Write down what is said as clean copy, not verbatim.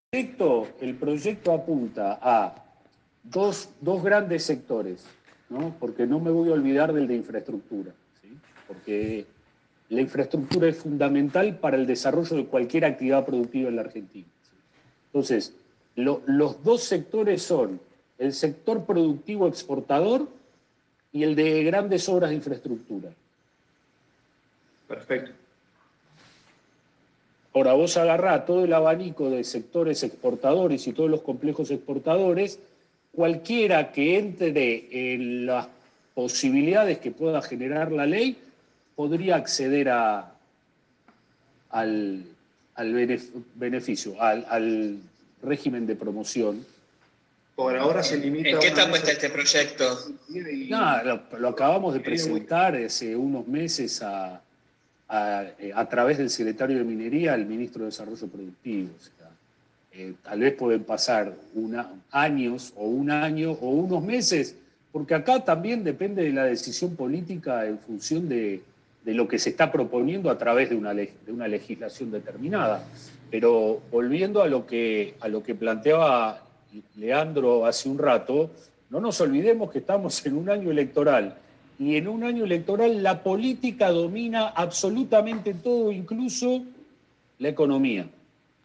El proyecto apunta a dos grandes sectores, ¿no? Porque no me voy a olvidar del de infraestructura, ¿sí? Porque la infraestructura es fundamental para el desarrollo de cualquier actividad productiva en la Argentina, ¿sí? Entonces, los dos sectores son el sector productivo exportador y el de grandes obras de infraestructura. Perfecto. Ahora vos agarrás todo el abanico de sectores exportadores y todos los complejos exportadores, cualquiera que entre en las posibilidades que pueda generar la ley podría acceder al beneficio, al régimen de promoción. Por ahora se limita ¿En a qué una etapa mesa está este proyecto? Nada, lo acabamos de presentar hace unos meses a través del secretario de Minería al ministro de Desarrollo Productivo. O sea, tal vez pueden pasar años o un año o unos meses, porque acá también depende de la decisión política en función de lo que se está proponiendo a través de una legislación determinada. Pero volviendo a lo que planteaba Leandro hace un rato, no nos olvidemos que estamos en un año electoral. Y en un año electoral la política domina absolutamente todo, incluso la economía.